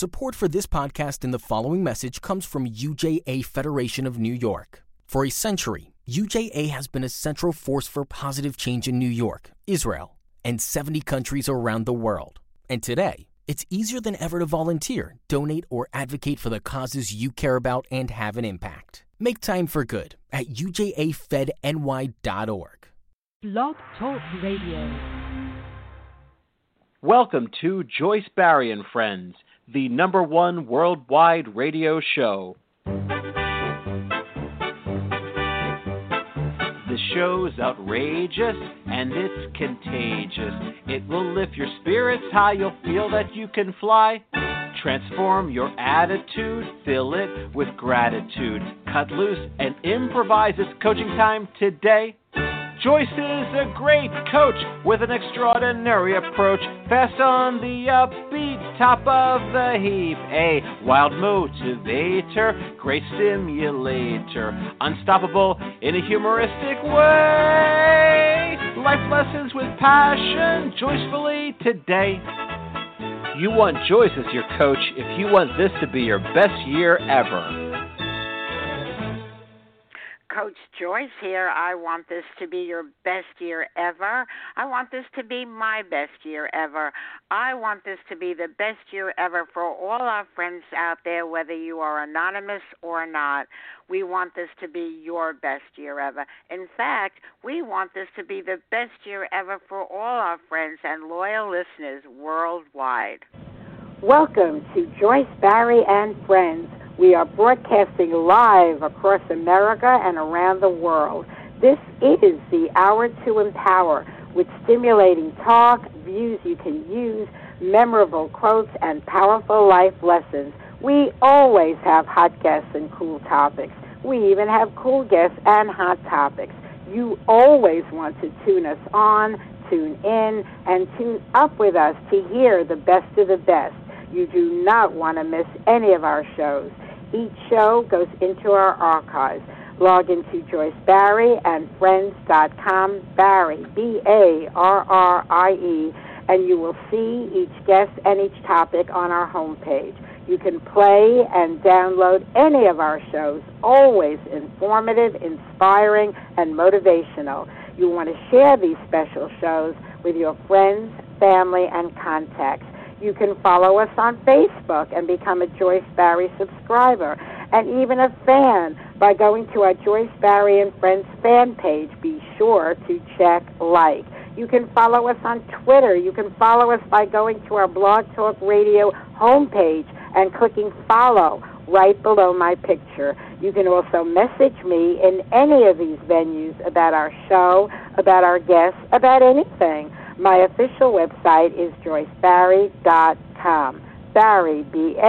Support for this podcast and the following message comes from UJA Federation of New York. For a century, UJA has been a central force for positive change in New York, Israel, and 70 countries around the world. And today, it's easier than ever to volunteer, donate, or advocate for the causes you care about and have an impact. Make time for good at UJAFedNY.org. Blog Talk Radio. Welcome to Joyce Barry and Friends, the #1 worldwide radio show. The show's outrageous and it's contagious. It will lift your spirits high, you'll feel that you can fly. Transform your attitude, fill it with gratitude. Cut loose and improvise. It's coaching time today. Joyce is a great coach with an extraordinary approach. Fast on the upbeat, top of the heap. A wild motivator, great stimulator. Unstoppable in a humoristic way. Life lessons with passion, joyfully today. You want Joyce as your coach if you want this to be your best year ever. Coach Joyce here. I want this to be your best year ever. I want this to be my best year ever. I want this to be the best year ever for all our friends out there, whether you are anonymous or not. We want this to be your best year ever. In fact, we want this to be the best year ever for all our friends and loyal listeners worldwide. Welcome to Joyce Barry and Friends. We are broadcasting live across America and around the world. This is the Hour to Empower, with stimulating talk, views you can use, memorable quotes, and powerful life lessons. We always have hot guests and cool topics. We even have cool guests and hot topics. You always want to tune us on, tune in, and tune up with us to hear the best of the best. You do not want to miss any of our shows. Each show goes into our archives. Log into Joyce Barry and Friends.com, Barry, B-A-R-R-I-E, and you will see each guest and each topic on our homepage. You can play and download any of our shows, always informative, inspiring, and motivational. You want to share these special shows with your friends, family, and contacts. You can follow us on Facebook and become a Joyce Barry subscriber, and even a fan by going to our Joyce Barry and Friends fan page. Be sure to check like. You can follow us on Twitter. You can follow us by going to our Blog Talk Radio homepage and clicking follow right below my picture. You can also message me in any of these venues about our show, about our guests, about anything. My official website is joycebarry.com. Barry,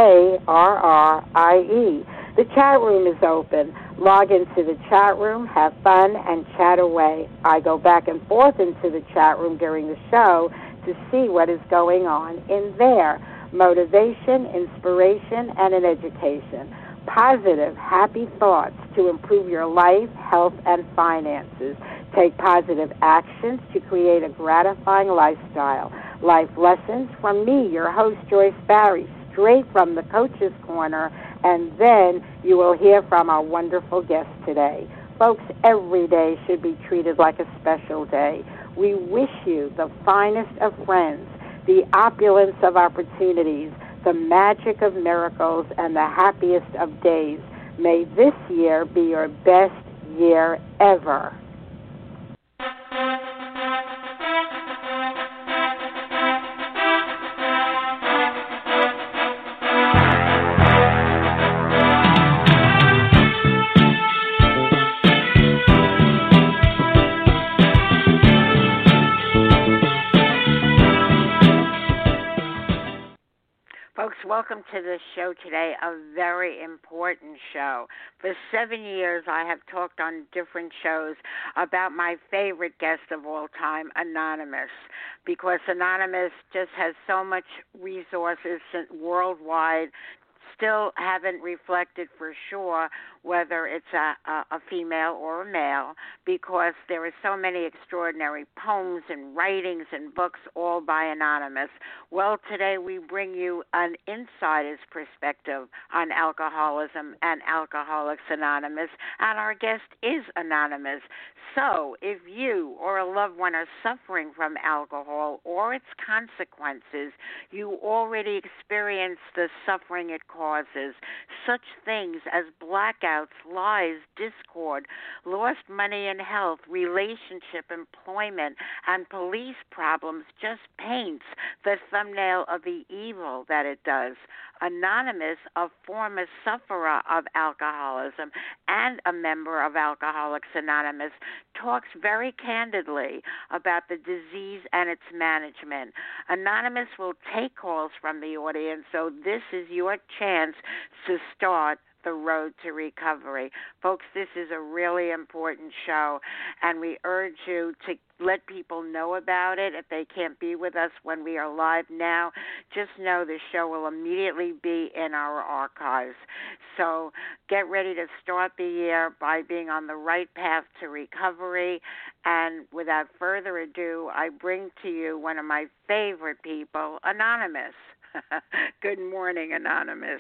B-A-R-R-I-E. The chat room is open. Log into the chat room, have fun, and chat away. I go back and forth into the chat room during the show to see what is going on in there. Motivation, inspiration, and an education. Positive, happy thoughts to improve your life, health, and finances. Take positive actions to create a gratifying lifestyle. Life lessons from me, your host, Joyce Barry, straight from the Coach's Corner, and then you will hear from our wonderful guest today. Folks, every day should be treated like a special day. We wish you the finest of friends, the opulence of opportunities, the magic of miracles, and the happiest of days. May this year be your best year ever. Folks, welcome to this show today, a very important show. For 7 years, I have talked on different shows about my favorite guest of all time, Anonymous, because Anonymous just has so much resources worldwide, still haven't reflected for sure whether it's a female or a male, because there are so many extraordinary poems and writings and books all by Anonymous. Well, today we bring you an insider's perspective on alcoholism and Alcoholics Anonymous, and our guest is Anonymous. So if you or a loved one are suffering from alcohol or its consequences, you already experience the suffering it causes. Such things as blackouts, lies, discord, lost money and health, relationship, employment, and police problems just paints the thumbnail of the evil that it does. Anonymous, a former sufferer of alcoholism and a member of Alcoholics Anonymous, talks very candidly about the disease and its management. Anonymous will take calls from the audience, so this is your chance to start the road to recovery. Folks, this is a really important show, and we urge you to let people know about it. If they can't be with us when we are live now, just know the show will immediately be in our archives. So get ready to start the year by being on the right path to recovery. And without further ado, I bring to you one of my favorite people, Anonymous. Good morning, Anonymous.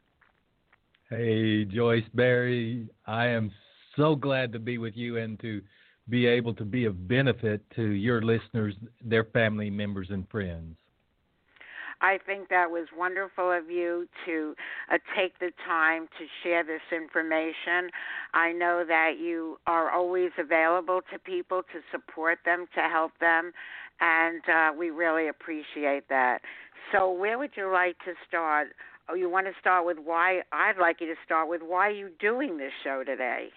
Hey, Joyce Barry, I am so glad to be with you and to be able to be of benefit to your listeners, their family members, and friends. I think that was wonderful of you to take the time to share this information. I know that you are always available to people to support them, to help them, and we really appreciate that. So where would you like to start? Oh, you want to start with why? I'd like you to start with why you're doing this show today.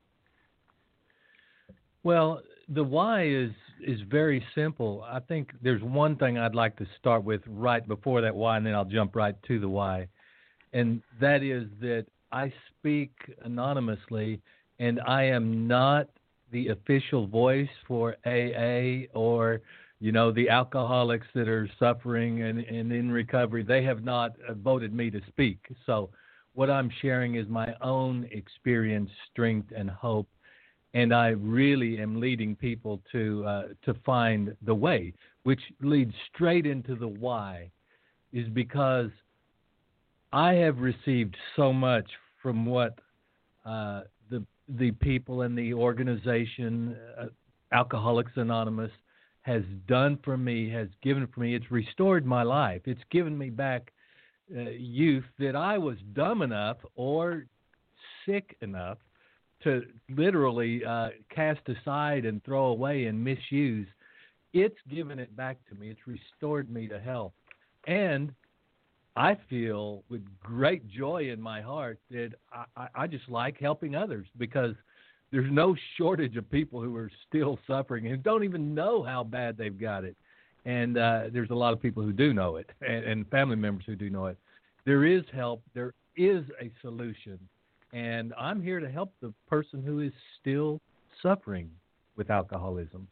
Well, the why is very simple. I think there's one thing I'd like to start with right before that why, and then I'll jump right to the why. And that is that I speak anonymously, and I am not the official voice for AA or the alcoholics that are suffering and in recovery. They have not voted me to speak. So what I'm sharing is my own experience, strength, and hope. And I really am leading people to find the way, which leads straight into the why, is because I have received so much from what the people in the organization, Alcoholics Anonymous, has done for me, has given for me. It's restored my life. It's given me back youth that I was dumb enough or sick enough to literally cast aside and throw away and misuse. It's given it back to me. It's restored me to health. And I feel with great joy in my heart that I just like helping others, because there's no shortage of people who are still suffering and don't even know how bad they've got it. And there's a lot of people who do know it, and family members who do know it. There is help. There is a solution. And I'm here to help the person who is still suffering with alcoholism.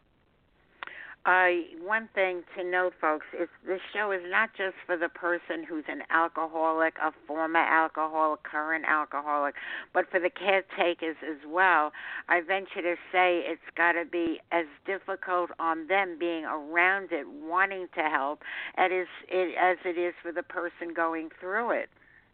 One thing to note, folks, is this show is not just for the person who's an alcoholic, a former alcoholic, current alcoholic, but for the caretakers as well. I venture to say it's got to be as difficult on them being around it, wanting to help, as it is for the person going through it.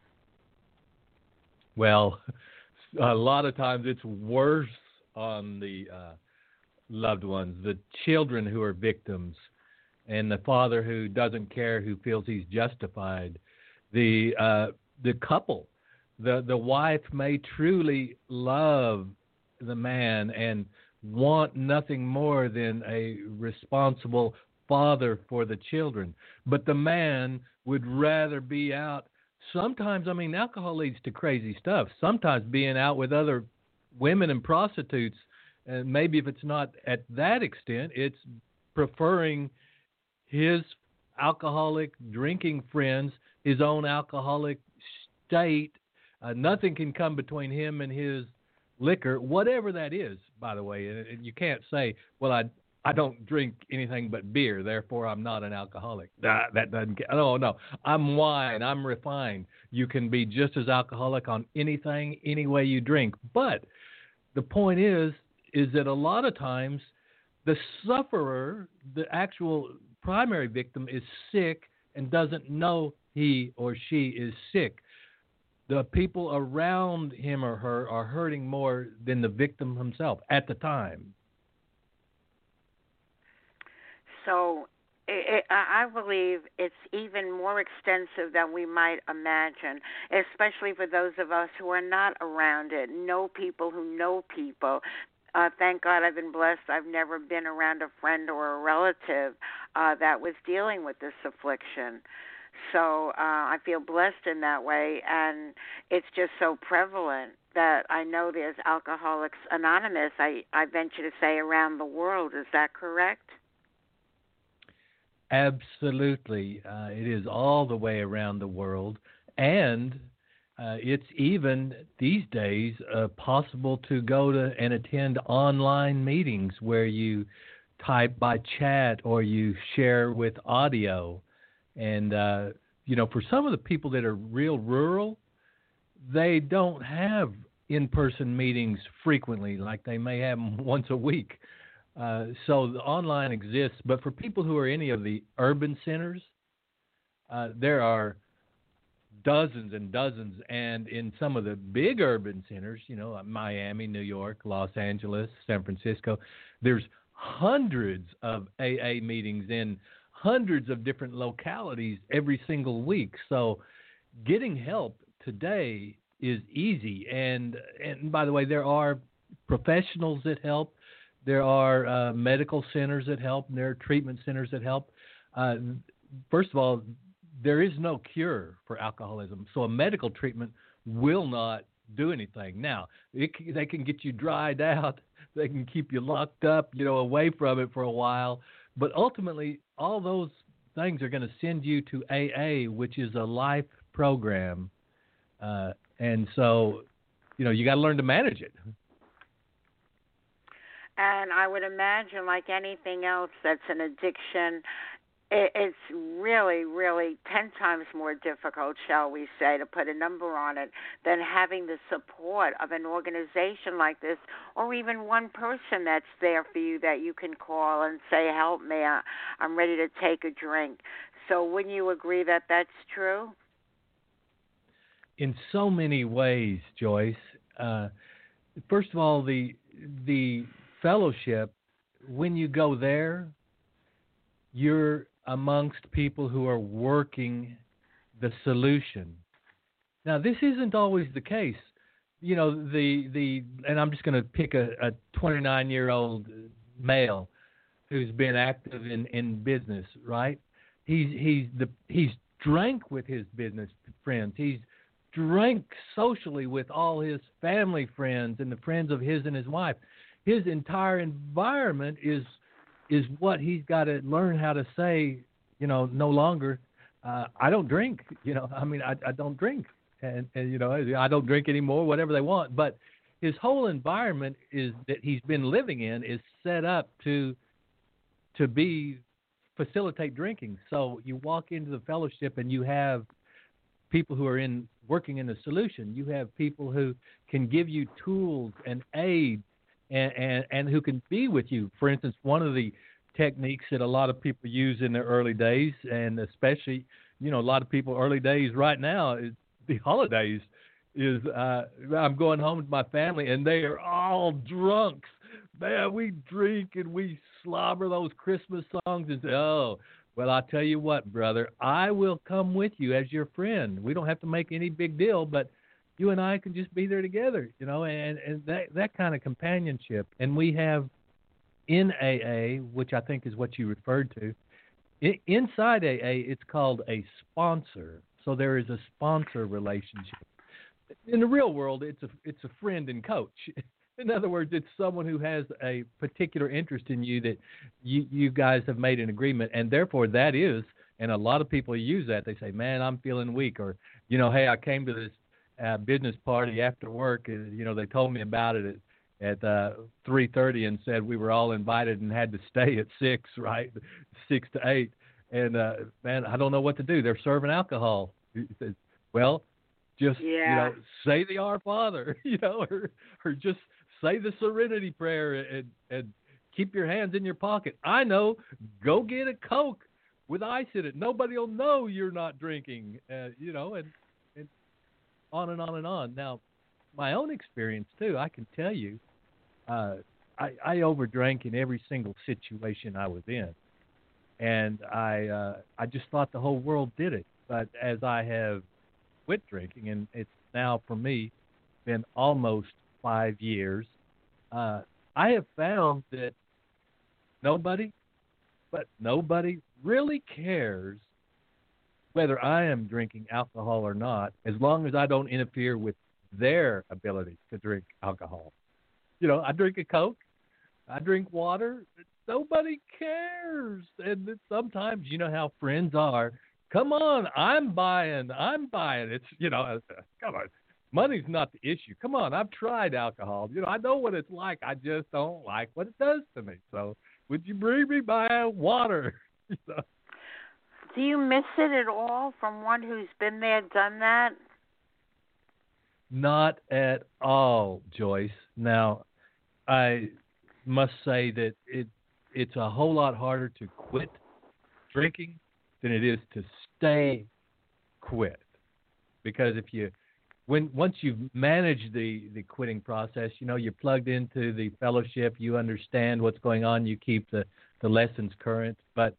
Well, a lot of times it's worse on the loved ones, the children who are victims, and the father who doesn't care, who feels he's justified, the couple, the wife may truly love the man and want nothing more than a responsible father for the children, but the man would rather be out. Sometimes, alcohol leads to crazy stuff. Sometimes being out with other women and prostitutes. And maybe if it's not at that extent, it's preferring his alcoholic drinking friends, his own alcoholic state. Nothing can come between him and his liquor, whatever that is, by the way. And you can't say, well, I don't drink anything but beer, therefore I'm not an alcoholic. That doesn't. No. I'm wine. I'm refined. You can be just as alcoholic on anything, any way you drink. But the point is that a lot of times the sufferer, the actual primary victim, is sick and doesn't know he or she is sick. The people around him or her are hurting more than the victim himself at the time. So I believe it's even more extensive than we might imagine, especially for those of us who are not around it, know people who know people. Thank God I've been blessed. I've never been around a friend or a relative that was dealing with this affliction. So I feel blessed in that way, and it's just so prevalent that I know there's Alcoholics Anonymous, I venture to say, around the world. Is that correct? Absolutely. It is all the way around the world, and it's even these days possible to go to and attend online meetings where you type by chat or you share with audio. And, for some of the people that are real rural, they don't have in-person meetings frequently, like they may have them once a week. So the online exists, but for people who are any of the urban centers, there are dozens and dozens, and in some of the big urban centers, Miami, New York, Los Angeles, San Francisco, there's hundreds of AA meetings in hundreds of different localities every single week. So getting help today is easy, and by the way, there are professionals that help. There are medical centers that help, and there are treatment centers that help. First of all, there is no cure for alcoholism, so a medical treatment will not do anything. Now, they can get you dried out. They can keep you locked up, away from it for a while. But ultimately, all those things are going to send you to AA, which is a life program. And so, you got to learn to manage it. And I would imagine, like anything else that's an addiction, it's really, really 10 times more difficult, shall we say, to put a number on it, than having the support of an organization like this, or even one person that's there for you that you can call and say, help me, I'm ready to take a drink. So wouldn't you agree that that's true? In so many ways, Joyce. First of all, the fellowship, when you go there, you're amongst people who are working the solution. Now, this isn't always the case. And I'm just going to pick a 29-year-old male who's been active in business, right? He's drank with his business friends. He's drank socially with all his family friends and the friends of his and his wife. His entire environment is what he's got to learn how to say, no longer, I don't drink, I don't drink. And I don't drink anymore, whatever they want. But his whole environment is that he's been living in is set up to facilitate drinking. So you walk into the fellowship and you have people who are working in the solution. You have people who can give you tools and aid and who can be with you. For instance, one of the techniques that a lot of people use in their early days, and especially, a lot of people early days right now is the holidays, is I'm going home with my family and they are all drunks. Man, we drink and we slobber those Christmas songs and say, oh, well, I tell you what, brother, I will come with you as your friend. We don't have to make any big deal, but you and I can just be there together, and that kind of companionship. And we have in AA, which I think is what you referred to, inside AA, it's called a sponsor. So there is a sponsor relationship. In the real world, it's a friend and coach. In other words, it's someone who has a particular interest in you that you guys have made an agreement, and therefore that is, and a lot of people use that. They say, man, I'm feeling weak, or, hey, I came to this business party after work, and, they told me about it at 3:30 and said we were all invited and had to stay at 6, right, 6 to 8. And man, I don't know what to do. They're serving alcohol. He says, well, just say the Our Father, or just say the Serenity Prayer and keep your hands in your pocket. I know. Go get a Coke with ice in it. Nobody will know you're not drinking. And on and on and on. Now, my own experience too. I can tell you, I overdrank in every single situation I was in, and I just thought the whole world did it. But as I have quit drinking, and it's now for me been almost 5 years, I have found that nobody really cares whether I am drinking alcohol or not, as long as I don't interfere with their ability to drink alcohol. I drink a Coke, I drink water. Nobody cares. And sometimes, you know how friends are. Come on, I'm buying. It's, come on. Money's not the issue. Come on, I've tried alcohol. I know what it's like. I just don't like what it does to me. So would you bring me by water? Do you miss it at all from one who's been there, done that? Not at all, Joyce. Now, I must say that it's a whole lot harder to quit drinking than it is to stay quit. Because once you've managed the quitting process, you're plugged into the fellowship, you understand what's going on, you keep the lessons current. But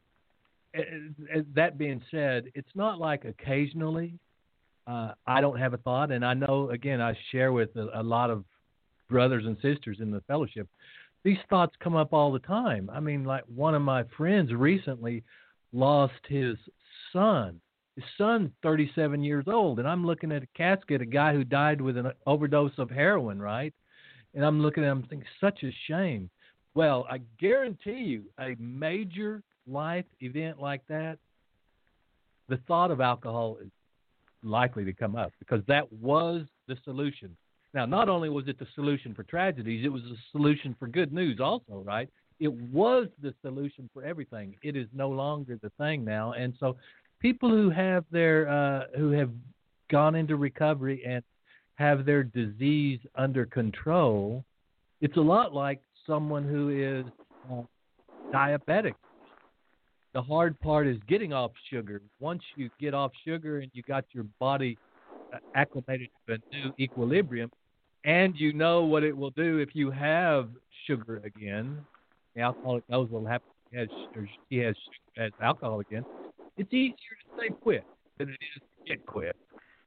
that being said, it's not like occasionally I don't have a thought, and I know, again, I share with a lot of brothers and sisters in the fellowship. These thoughts come up all the time. I mean, like one of my friends recently lost his son. His son's 37 years old, and I'm looking at a casket, a guy who died with an overdose of heroin, right? And I'm looking at him thinking, such a shame. Well, I guarantee you, a major life event like that, the thought of alcohol is likely to come up, because that was the solution. Now, not only was it the solution for tragedies, it was the solution for good news also, right? It was the solution for everything. It is no longer the thing now. And so people who have who have gone into recovery and have their disease under control, it's a lot like someone who is diabetic. The hard part is getting off sugar. Once you get off sugar and you got your body acclimated to a new equilibrium, and you know what it will do if you have sugar again, the alcoholic knows what will happen if he has alcohol again, it's easier to say quit than it is to get quit.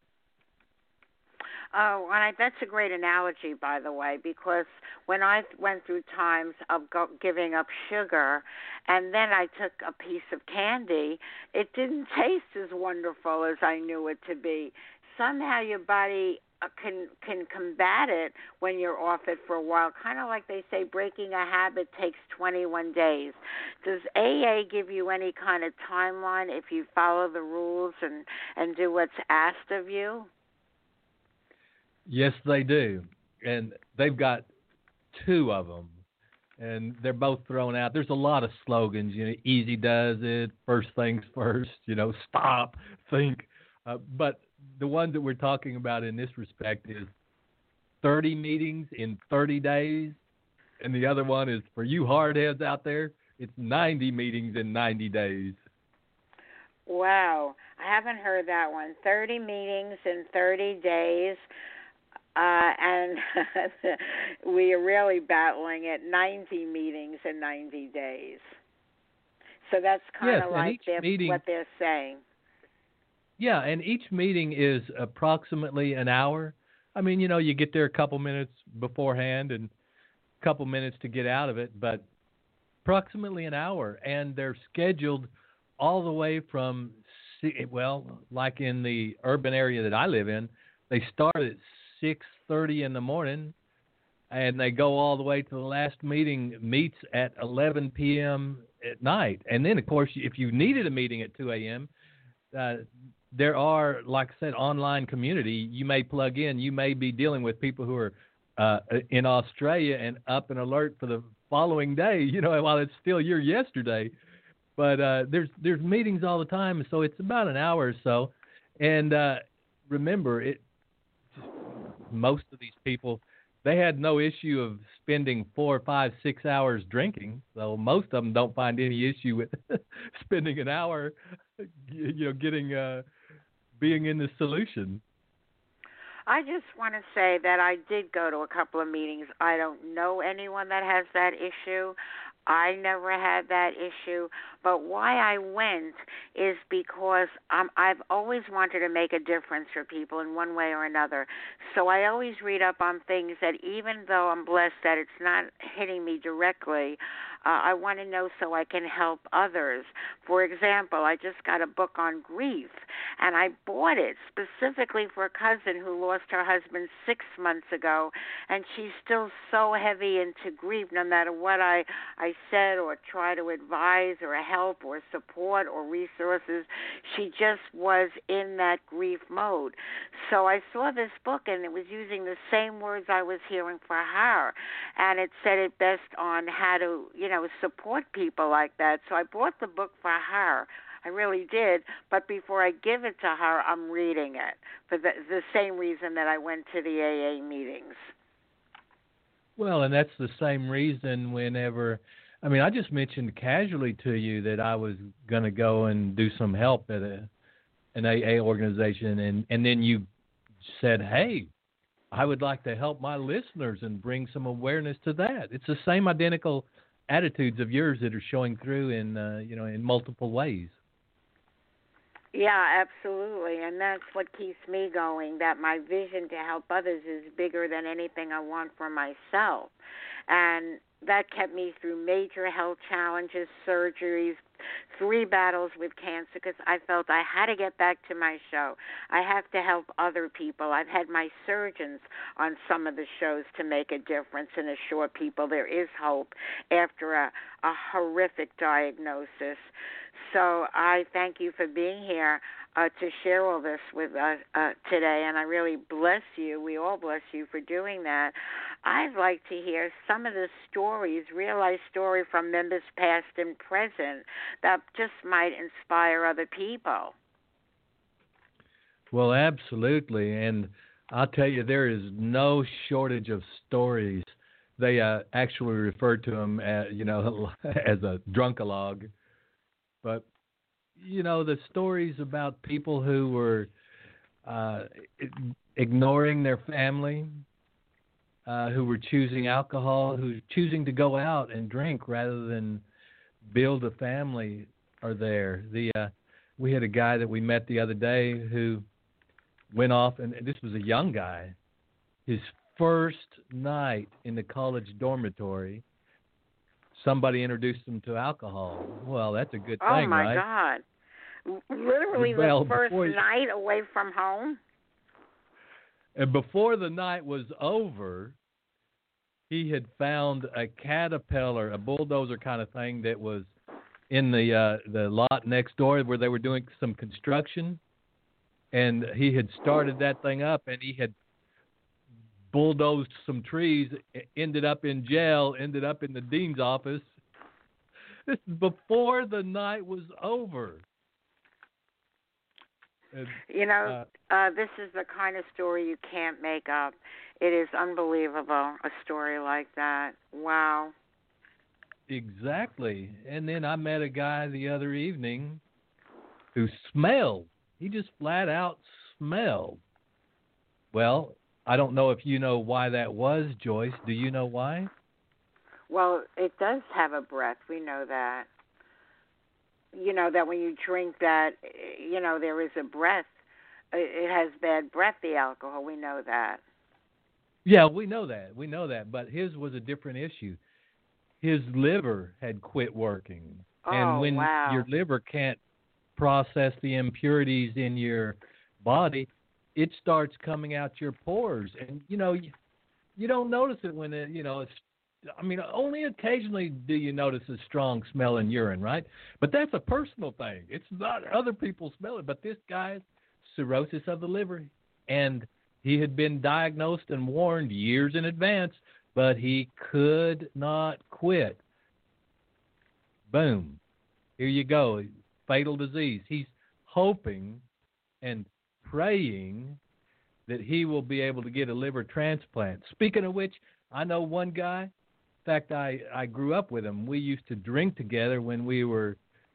Oh, and that's a great analogy, by the way, because when I went through times of giving up sugar, and then I took a piece of candy, it didn't taste as wonderful as I knew it to be. Somehow your body can combat it when you're off it for a while. Kind of like they say, breaking a habit takes 21 days. Does AA give you any kind of timeline if you follow the rules and do what's asked of you? Yes, they do. And they've got 2 of them. And they're both thrown out. There's a lot of slogans, easy does it, first things first, stop, think. But the one that we're talking about in this respect is 30 meetings in 30 days. And the other one is, for you hardheads out there, it's 90 meetings in 90 days. Wow. I haven't heard that one. 30 meetings in 30 days. And we are really battling it, 90 meetings in 90 days. So that's kind of like what they're saying. Yeah, and each meeting is approximately an hour. I mean, you get there a couple minutes beforehand and a couple minutes to get out of it, but approximately an hour. And they're scheduled all the way from, like in the urban area that I live in, they start at 6:30 in the morning, and they go all the way to the last meeting meets at 11 p.m. at night. And then, of course, if you needed a meeting at 2 a.m., there are, like I said, online community. You may plug in. You may be dealing with people who are in Australia and up and alert for the following day, while it's still your yesterday. But there's meetings all the time, so it's about an hour or so. And remember, most of these people, they had no issue of spending 4, 5, 6 hours drinking. So most of them don't find any issue with spending an hour, being in the solution. I just want to say that I did go to a couple of meetings. I don't know anyone that has that issue. I never had that issue. But why I went is because I've always wanted to make a difference for people in one way or another. So I always read up on things that even though I'm blessed that it's not hitting me directly, I want to know so I can help others. For example, I just got a book on grief, and I bought it specifically for a cousin who lost her husband 6 months ago, and she's still so heavy into grief no matter what I said or try to advise or help or support or resources. She just was in that grief mode. So I saw this book, and it was using the same words I was hearing for her, and it said it best on how to, support people like that. So I bought the book for her. I really did. But before I give it to her, I'm reading it for the same reason that I went to the AA meetings. Well, and that's the same reason whenever, I just mentioned casually to you that I was going to go and do some help at an AA organization, and then you said, hey, I would like to help my listeners and bring some awareness to that. It's the same identical attitudes of yours that are showing through in multiple ways. Yeah, absolutely. And that's what keeps me going, that my vision to help others is bigger than anything I want for myself. And that kept me through major health challenges, surgeries, 3 battles with cancer, because I felt I had to get back to my show. I have to help other people. I've had my surgeons on some of the shows to make a difference and assure people there is hope after a horrific diagnosis. So I thank you for being here to share all this with us today, and I really bless you. We all bless you for doing that. I'd like to hear some of the stories, real-life story from members past and present that just might inspire other people. Well, absolutely, and I'll tell you, there is no shortage of stories. They actually refer to them as, as a drunkalogue. But, the stories about people who were ignoring their family, who were choosing alcohol, who were choosing to go out and drink rather than build a family are there. We had a guy that we met the other day who went off, and this was a young guy, his first night in the college dormitory, somebody introduced him to alcohol. Well, that's a good thing, right? Oh, my God. Literally the first night away from home? And before the night was over, he had found a caterpillar, a bulldozer kind of thing that was in the lot next door where they were doing some construction. And he had started that thing up, and he had bulldozed some trees, ended up in jail, ended up in the dean's office. This is before the night was over. And, this is the kind of story you can't make up. It is unbelievable, a story like that. Wow. Exactly. And then I met a guy the other evening who smelled. He just flat out smelled. Well, I don't know if you know why that was, Joyce. Do you know why? Well, it does have a breath. We know that. That when you drink that, there is a breath. It has bad breath, the alcohol. We know that. Yeah, we know that. But his was a different issue. His liver had quit working. And when your liver can't process the impurities in your body, it starts coming out your pores. And, you don't notice it when it's, only occasionally do you notice a strong smell in urine, right? But that's a personal thing. It's not other people smell it. But this guy's cirrhosis of the liver, and He had been diagnosed and warned years in advance, but he could not quit. Boom. Here you go. Fatal disease. He's hoping and praying that he will be able to get a liver transplant. Speaking of which, I know one guy. In fact, I grew up with him. We used to drink together when we were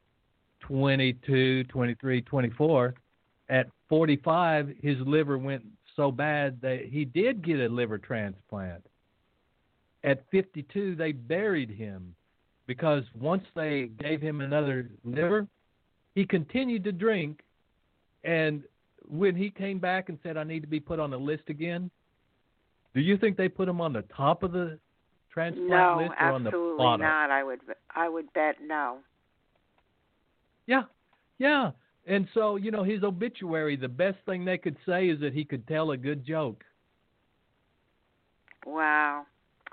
22, 23, 24. At 45, his liver went so bad that he did get a liver transplant. At 52, they buried him because once they gave him another liver, he continued to drink. And when he came back and said, I need to be put on the list again, do you think they put him on the top of the transplant list or on the bottom? No, absolutely not. I would bet no. Yeah. And so, his obituary, the best thing they could say is that he could tell a good joke. Wow.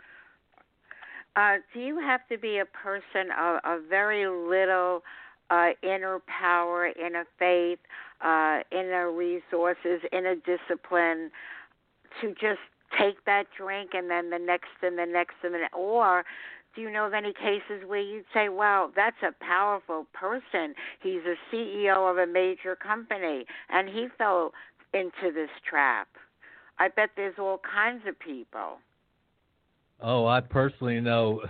Do you have to be a person of very little inner power, inner faith, inner resources, inner discipline to just take that drink and then the next and the next and the next? Or do you know of any cases where you'd say, wow, that's a powerful person. He's a CEO of a major company, and he fell into this trap. I bet there's all kinds of people. Oh, I personally know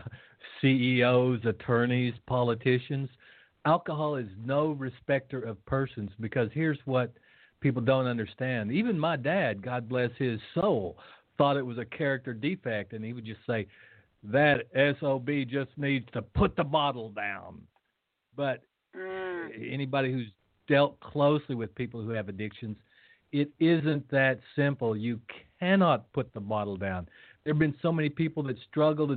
CEOs, attorneys, politicians. Alcohol is no respecter of persons because here's what people don't understand. Even my dad, God bless his soul, thought it was a character defect, and he would just say, that SOB just needs to put the bottle down. But anybody who's dealt closely with people who have addictions, it isn't that simple. You cannot put the bottle down. There have been so many people that struggled.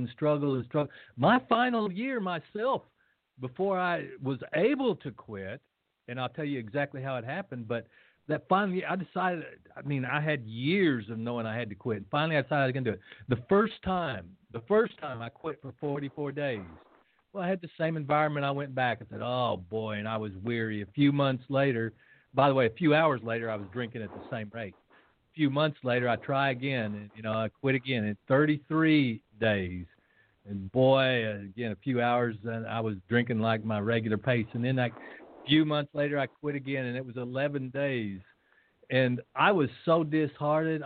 My final year myself, before I was able to quit, and I'll tell you exactly how it happened, but that finally I decided, I had years of knowing I had to quit. Finally, I decided I was going to do it. The first time I quit for 44 days, well, I had the same environment. I went back and said, oh, boy, and I was weary. A few months later, by the way, a few hours later, I was drinking at the same rate. A few months later, I try again, and, I quit again in 33 days. And, boy, again, a few hours, and I was drinking like my regular pace. And then a few months later, I quit again, and it was 11 days. And I was so disheartened.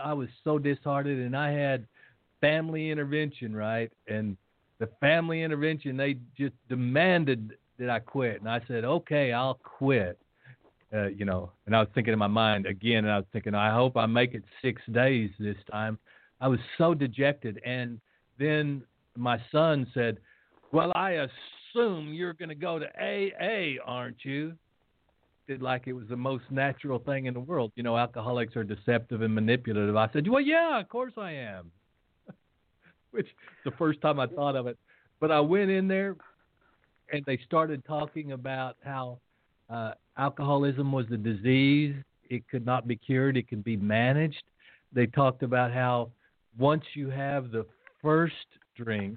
And I had family intervention, right? And the family intervention, they just demanded that I quit. And I said, okay, I'll quit. And I was thinking in my mind again, and I was thinking, I hope I make it 6 days this time. I was so dejected. And then my son said, well, I assume you're going to go to AA, aren't you? Did like it was the most natural thing in the world. Alcoholics are deceptive and manipulative. I said, well, yeah, of course I am. Which is the first time I thought of it. But I went in there, and they started talking about how alcoholism was a disease. It could not be cured. It could be managed. They talked about how once you have the first drink,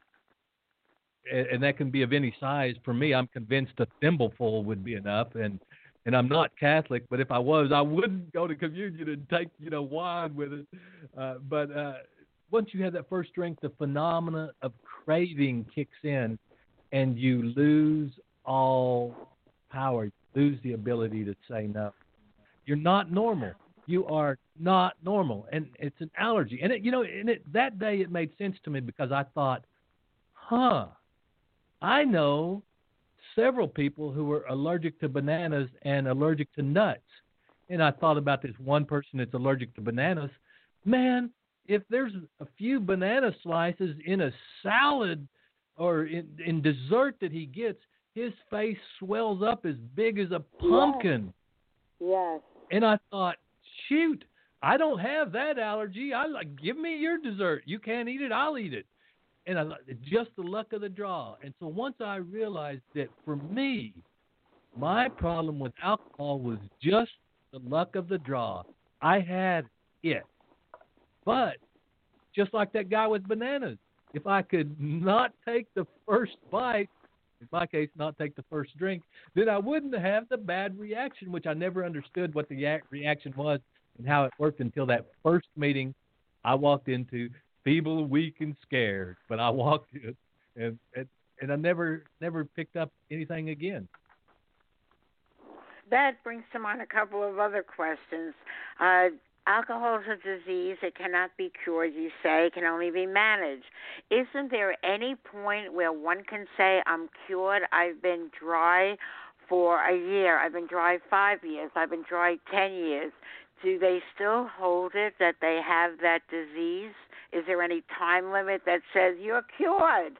and that can be of any size. For me, I'm convinced a thimbleful would be enough. And I'm not Catholic, but if I was, I wouldn't go to communion and take, wine with it. But once you have that first drink, the phenomena of craving kicks in, and you lose all power. You lose the ability to say no. You're not normal. You are not normal, and it's an allergy. And that day it made sense to me because I thought, I know several people who were allergic to bananas and allergic to nuts. And I thought about this one person that's allergic to bananas. Man, if there's a few banana slices in a salad or in dessert that he gets, his face swells up as big as a pumpkin. Yes. And I thought, shoot, I don't have that allergy. Give me your dessert. You can't eat it, I'll eat it. And I thought, just the luck of the draw. And so once I realized that for me, my problem with alcohol was just the luck of the draw. I had it. But just like that guy with bananas, if I could not take the first bite, in my case, not take the first drink, then I wouldn't have the bad reaction, which I never understood what the reaction was and how it worked until that first meeting I walked into, feeble, weak, and scared. But I walked in, and I never picked up anything again. That brings to mind a couple of other questions. Alcohol is a disease. It cannot be cured, you say. It can only be managed. Isn't there any point where one can say, I'm cured, I've been dry for a year, I've been dry 5 years, I've been dry 10 years? Do they still hold it that they have that disease? Is there any time limit that says you're cured?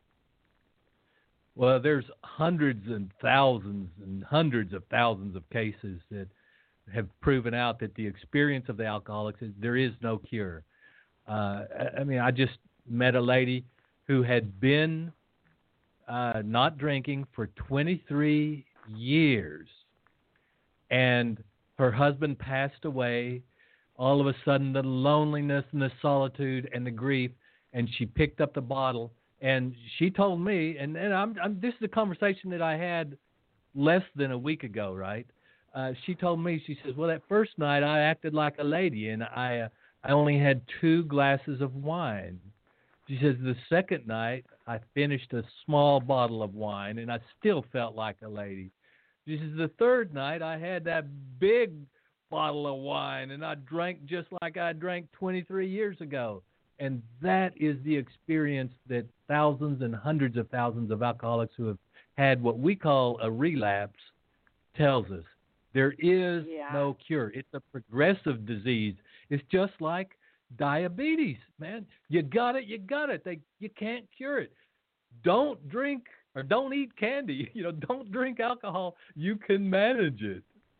Well, there's hundreds and hundreds of thousands of cases that have proven out that the experience of the alcoholics is there is no cure. I mean, I just met a lady who had been not drinking for 23 years, and her husband passed away. All of a sudden, the loneliness and the solitude and the grief, and she picked up the bottle, and she told me, and this is a conversation that I had less than a week ago, right? She told me, she says, well, that first night I acted like a lady, and I only had 2 glasses of wine. She says, the second night I finished a small bottle of wine, and I still felt like a lady. She says, the third night I had that big bottle of wine, and I drank just like I drank 23 years ago. And that is the experience that thousands and hundreds of thousands of alcoholics who have had what we call a relapse tells us. There is no cure. It's a progressive disease. It's just like diabetes, man. You got it. You can't cure it. Don't drink or don't eat candy. Don't drink alcohol. You can manage it.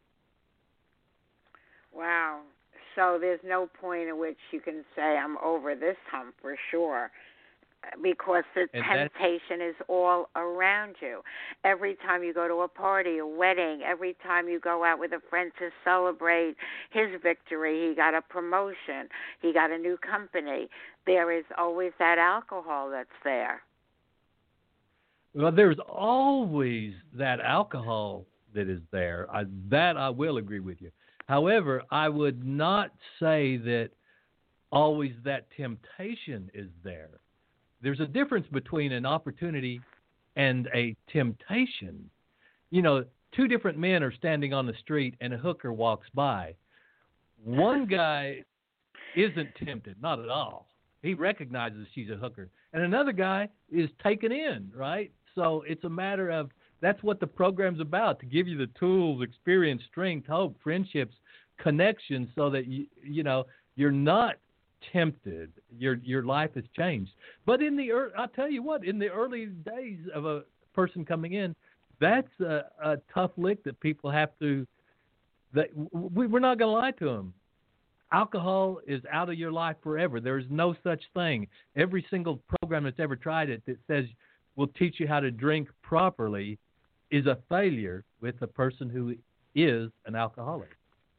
Wow. So there's no point at which you can say I'm over this hump for sure, because the temptation is all around you. Every time you go to a party, a wedding, every time you go out with a friend to celebrate his victory, he got a promotion, he got a new company, there is always that alcohol that's there. Well, there's always that alcohol that is there. That I will agree with you. However, I would not say that always that temptation is there. There's a difference between an opportunity and a temptation. 2 different men are standing on the street and a hooker walks by. One guy isn't tempted, not at all. He recognizes she's a hooker. And another guy is taken in, right? So it's a matter of, that's what the program's about, to give you the tools, experience, strength, hope, friendships, connections, so that you're not tempted. Your life has changed. But I'll tell you what, in the early days of a person coming in, that's a tough lick that people have to. We're not going to lie to them. Alcohol is out of your life forever. There is no such thing. Every single program that's ever tried it that says we'll teach you how to drink properly is a failure with the person who is an alcoholic.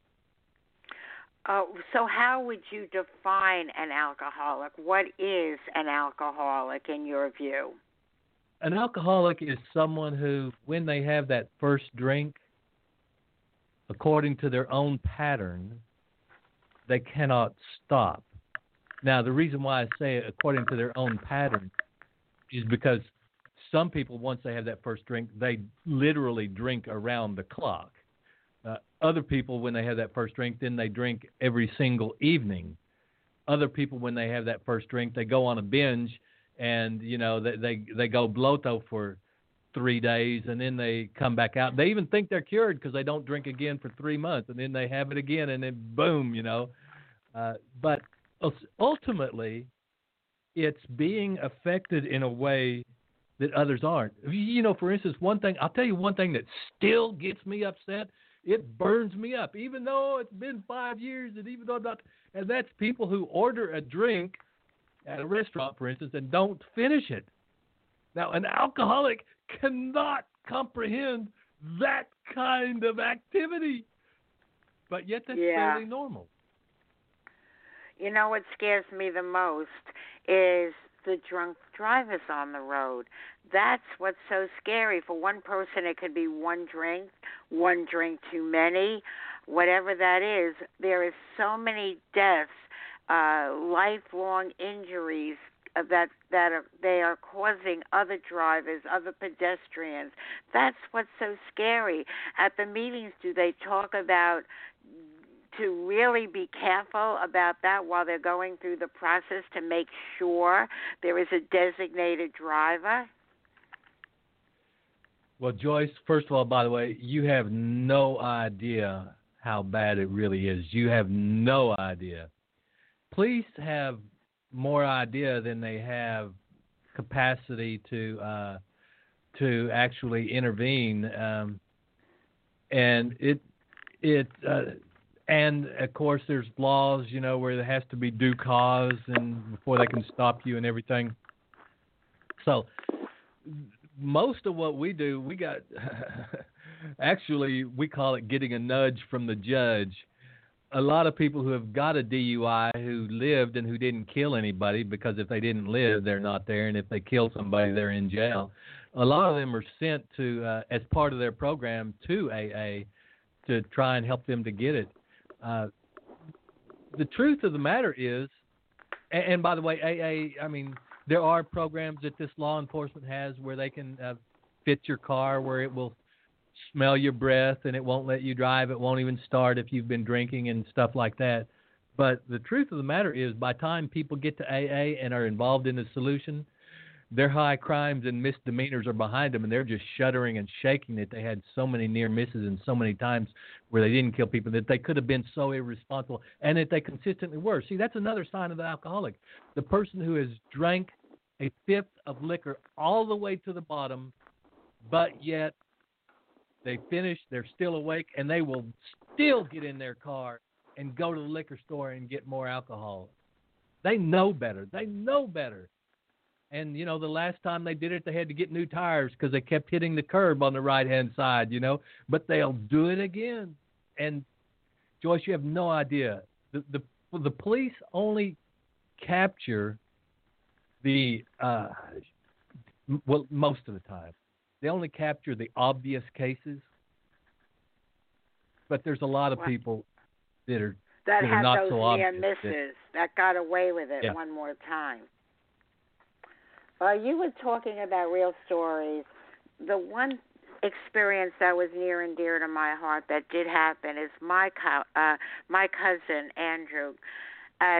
So how would you define an alcoholic? What is an alcoholic in your view? An alcoholic is someone who, when they have that first drink, according to their own pattern, they cannot stop. Now, the reason why I say according to their own pattern is because some people, once they have that first drink, they literally drink around the clock. Other people, when they have that first drink, then they drink every single evening. Other people, when they have that first drink, they go on a binge, and they go blotto for 3 days, and then they come back out. They even think they're cured because they don't drink again for 3 months, and then they have it again, and then boom, But ultimately, it's being affected in a way that others aren't. For instance, I'll tell you one thing that still gets me upset. It burns me up, even though it's been 5 years, and even though I'm not. And that's people who order a drink at a restaurant, for instance, and don't finish it. Now, an alcoholic cannot comprehend that kind of activity, but yet that's fairly normal. What scares me the most is the drunk drivers on the road. That's what's so scary. For one person, it could be one drink too many. whatever that is, there is so many deaths, lifelong injuries that they are causing other drivers, other pedestrians. That's what's so scary. At the meetings, do they talk about to really be careful about that while they're going through the process to make sure there is a designated driver? Well, Joyce, first of all, by the way, you have no idea how bad it really is. You have no idea. Police have more idea than they have capacity to actually intervene, and and of course there's laws, where there has to be due cause and before they can stop you and everything. So most of what we do, we got actually we call it getting a nudge from the judge. A lot of people who have got a DUI who lived and who didn't kill anybody, because if they didn't live, they're not there, and if they kill somebody, they're in jail. A lot of them are sent to, as part of their program, to AA to try and help them to get it. The truth of the matter is, and by the way, AA, I mean, there are programs that this law enforcement has where they can fit your car, where it will smell your breath and it won't let you drive. It won't even start if you've been drinking and stuff like that. But the truth of the matter is, by the time people get to AA and are involved in the solution, their high crimes and misdemeanors are behind them, and they're just shuddering and shaking that they had so many near misses and so many times where they didn't kill people, that they could have been so irresponsible, and that they consistently were. See, that's another sign of the alcoholic. The person who has drank a fifth of liquor all the way to the bottom, but yet they finish, they're still awake, and they will still get in their car and go to the liquor store and get more alcohol. They know better. They know better. And, the last time they did it, they had to get new tires because they kept hitting the curb on the right-hand side, But they'll do it again. And, Joyce, you have no idea. The police only capture most of the time. They only capture the obvious cases, but there's a lot of people that are have not those so obvious. near misses that got away with it one more time. Well, you were talking about real stories. The one experience that was near and dear to my heart that did happen is my cousin Andrew. At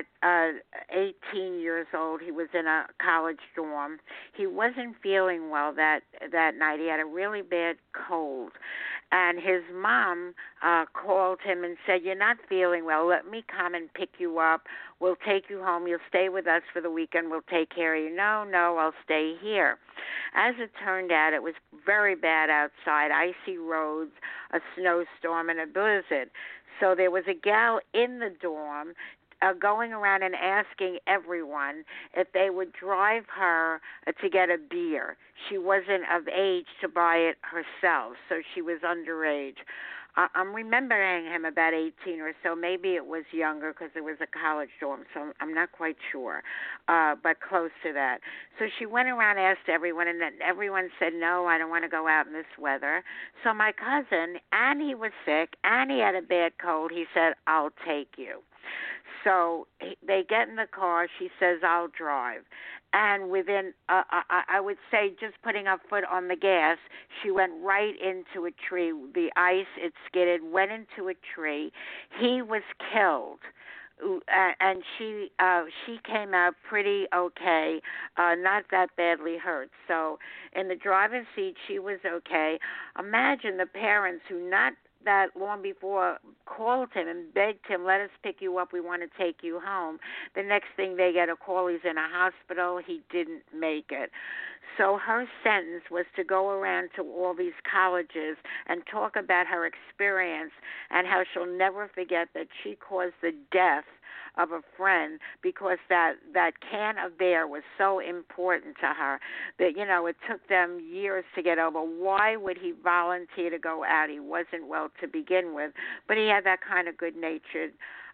18 years old, he was in a college dorm. He wasn't feeling well that night. He had a really bad cold. And his mom called him and said, "You're not feeling well. Let me come and pick you up. We'll take you home. You'll stay with us for the weekend. We'll take care of you." No, I'll stay here. As it turned out, it was very bad outside, icy roads, a snowstorm, and a blizzard. So there was a gal in the dorm going around and asking everyone if they would drive her to get a beer. She wasn't of age to buy it herself, so she was underage. I'm remembering him about 18 or so. Maybe it was younger because it was a college dorm, so I'm not quite sure, but close to that. So she went around and asked everyone, and then everyone said, "No, I don't want to go out in this weather." So my cousin, and he was sick, and he had a bad cold, he said, "I'll take you." So they get in the car. She says, "I'll drive." And within, I would say, just putting her foot on the gas, she went right into a tree. The ice, it skidded, went into a tree. He was killed. And she came out pretty okay, not that badly hurt. So in the driver's seat, she was okay. Imagine the parents who not that long before called him and begged him, "Let us pick you up. We want to take you home." The next thing they get a call, he's in a hospital. He didn't make it. So her sentence was to go around to all these colleges and talk about her experience and how she'll never forget that she caused the death of a friend because that can of beer was so important to her that, it took them years to get over. Why would he volunteer to go out? He wasn't well to begin with, but he had that kind of good nature.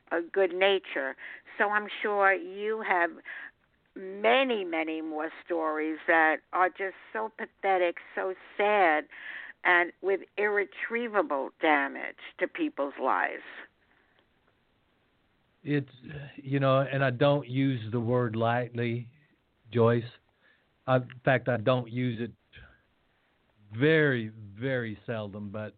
So I'm sure you have many, many more stories that are just so pathetic, so sad, and with irretrievable damage to people's lives. It's, and I don't use the word lightly, Joyce. In fact, I don't use it very, very seldom, but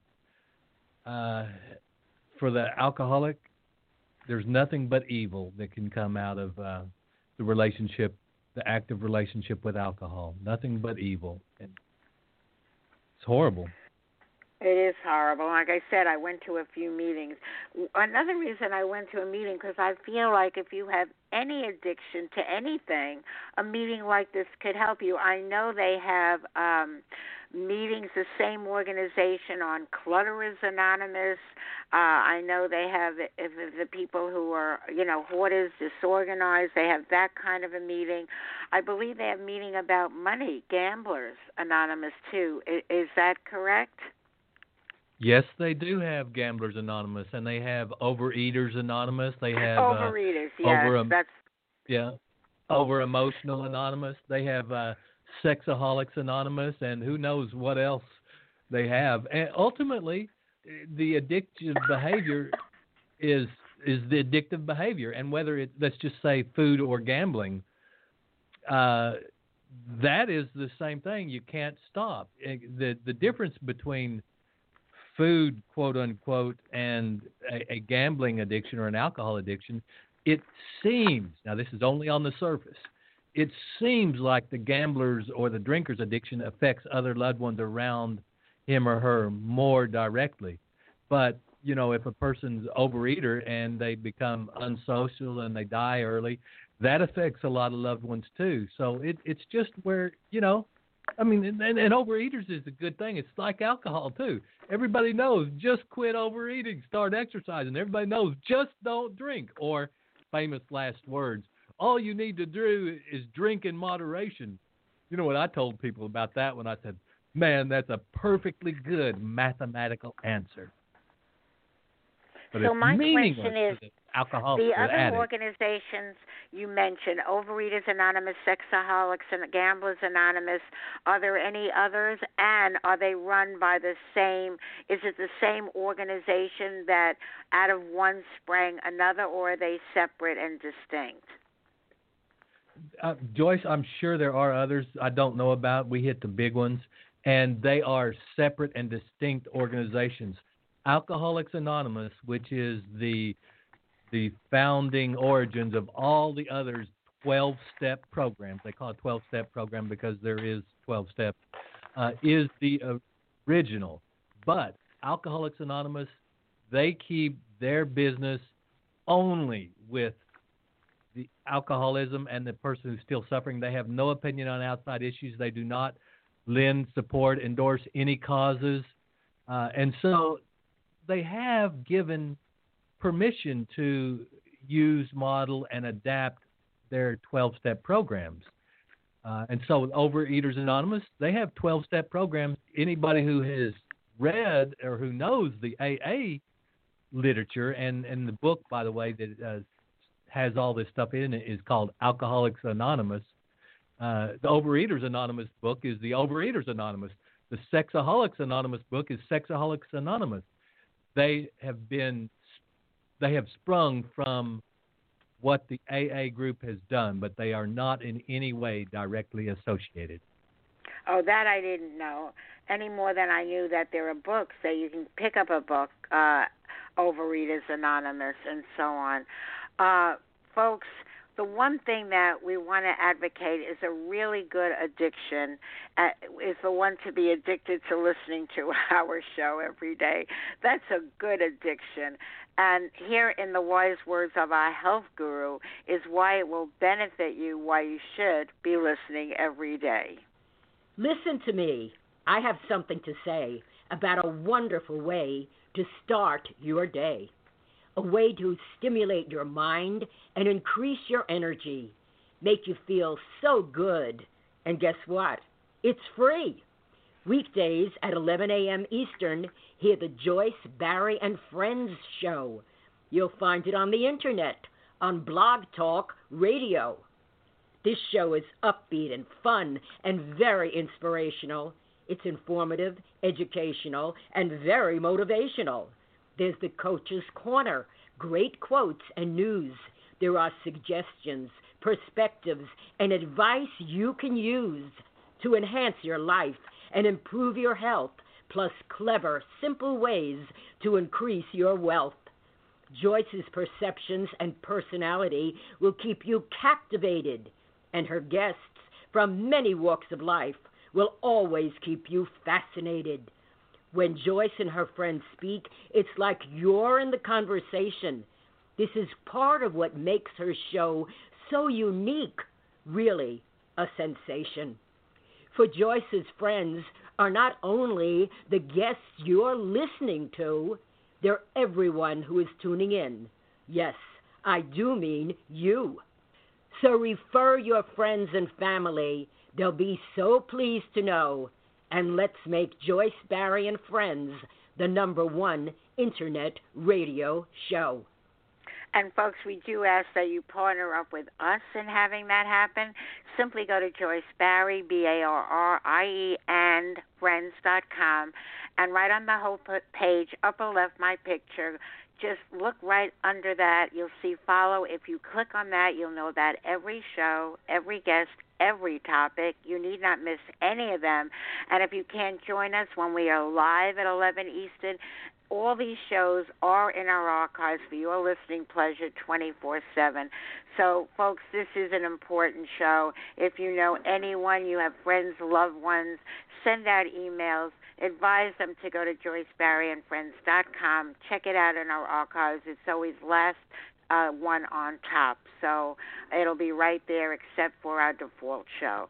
for the alcoholic, there's nothing but evil that can come out of the relationship, the active relationship with alcohol. Nothing but evil. And it's horrible. It is horrible. Like I said, I went to a few meetings. Another reason I went to a meeting, because I feel like if you have any addiction to anything, a meeting like this could help you. I know they have meetings, the same organization on Clutterers Anonymous. I know they have the people who are, hoarders, disorganized. They have that kind of a meeting. I believe they have a meeting about money, Gamblers Anonymous, too. Is that correct? Yes, they do have Gamblers Anonymous, and they have Overeaters Anonymous. They have Overeaters, yes. Over Emotional Anonymous. They have Sexaholics Anonymous, and who knows what else they have. And ultimately, the addictive behavior is the addictive behavior, and whether it, let's just say, food or gambling, that is the same thing. You can't stop. The difference between food, quote unquote, and a gambling addiction or an alcohol addiction, it seems, now this is only on the surface, it seems like the gambler's or the drinker's addiction affects other loved ones around him or her more directly. But, if a person's overeater and they become unsocial and they die early, that affects a lot of loved ones too. So it's just where, and overeaters is a good thing. It's like alcohol, too. Everybody knows, just quit overeating, start exercising. Everybody knows, just don't drink. Or famous last words, all you need to do is drink in moderation. You know what I told people about that when I said, man, that's a perfectly good mathematical answer. But so my question is, the other organizations you mentioned, Overeaters Anonymous, Sexaholics, and Gamblers Anonymous, are there any others? And are they run by the same, is it the same organization that out of one sprang another, or are they separate and distinct? Joyce, I'm sure there are others I don't know about. We hit the big ones, and they are separate and distinct organizations. Alcoholics Anonymous, which is the founding origins of all the others 12-step programs. They call it 12-step program because there is 12 steps, is the original. But Alcoholics Anonymous, they keep their business only with the alcoholism and the person who's still suffering. They have no opinion on outside issues. They do not lend, support, endorse any causes. And so they have given permission to use, model, and adapt their 12-step programs. And so with Overeaters Anonymous, they have 12-step programs. Anybody who has read or who knows the AA literature, and the book, by the way, that has all this stuff in it is called Alcoholics Anonymous. The Overeaters Anonymous book is the Overeaters Anonymous. The Sexaholics Anonymous book is Sexaholics Anonymous. They have sprung from what the AA group has done, but they are not in any way directly associated. Oh, that I didn't know, any more than I knew that there are books that you can pick up a book, Overeaters Anonymous and so on. Folks, the one thing that we want to advocate is a really good addiction, is the one to be addicted to listening to our show every day. That's a good addiction. And here in the wise words of our health guru is why it will benefit you, why you should be listening every day. Listen to me. I have something to say about a wonderful way to start your day. A way to stimulate your mind and increase your energy, make you feel so good. And guess what? It's free. Weekdays at 11 a.m. Eastern, hear the Joyce, Barry, and Friends show. You'll find it on the internet, on Blog Talk Radio. This show is upbeat and fun and very inspirational. It's informative, educational, and very motivational. There's the Coach's Corner, great quotes and news. There are suggestions, perspectives, and advice you can use to enhance your life and improve your health, plus clever, simple ways to increase your wealth. Joyce's perceptions and personality will keep you captivated, and her guests from many walks of life will always keep you fascinated. When Joyce and her friends speak, it's like you're in the conversation. This is part of what makes her show so unique, really a sensation. For Joyce's friends are not only the guests you're listening to, they're everyone who is tuning in. Yes, I do mean you. So refer your friends and family. They'll be so pleased to know. And let's make Joyce Barrie and Friends the #1 internet radio show. And folks, we do ask that you partner up with us in having that happen. Simply go to Joyce Barrie, BARRIE, and friends.com, and right on the whole page, upper left, my picture, just look right under that. You'll see follow. If you click on that, you'll know that every show, every guest, every topic, you need not miss any of them. And if you can't join us when we are live at 11 Eastern, all these shows are in our archives for your listening pleasure 24/7. So, folks, this is an important show. If you know anyone, you have friends, loved ones, send out emails. Advise them to go to JoyceBarrieandFriends.com. Check it out in our archives. It's always last one on top. So it'll be right there except for our default show.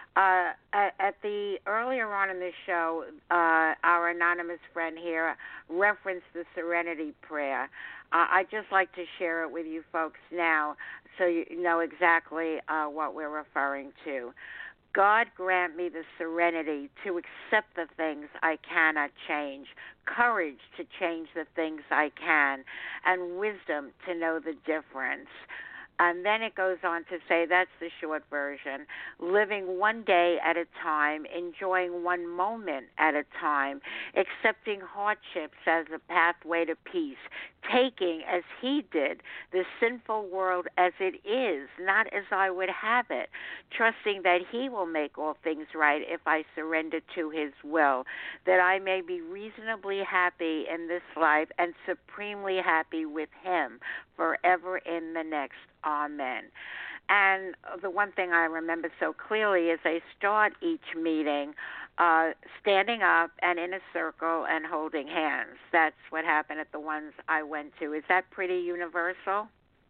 At the earlier on in the show, our anonymous friend here referenced the Serenity Prayer. I'd just like to share it with you folks now so you know exactly what we're referring to. God grant me the serenity to accept the things I cannot change, courage to change the things I can, and wisdom to know the difference. And then it goes on to say, that's the short version, living one day at a time, enjoying one moment at a time, accepting hardships as a pathway to peace, taking, as he did, the sinful world as it is, not as I would have it, trusting that he will make all things right if I surrender to his will, that I may be reasonably happy in this life and supremely happy with him forever in the next. Amen. And the one thing I remember so clearly is they start each meeting standing up and in a circle and holding hands. That's what happened at the ones I went to. Is that pretty universal?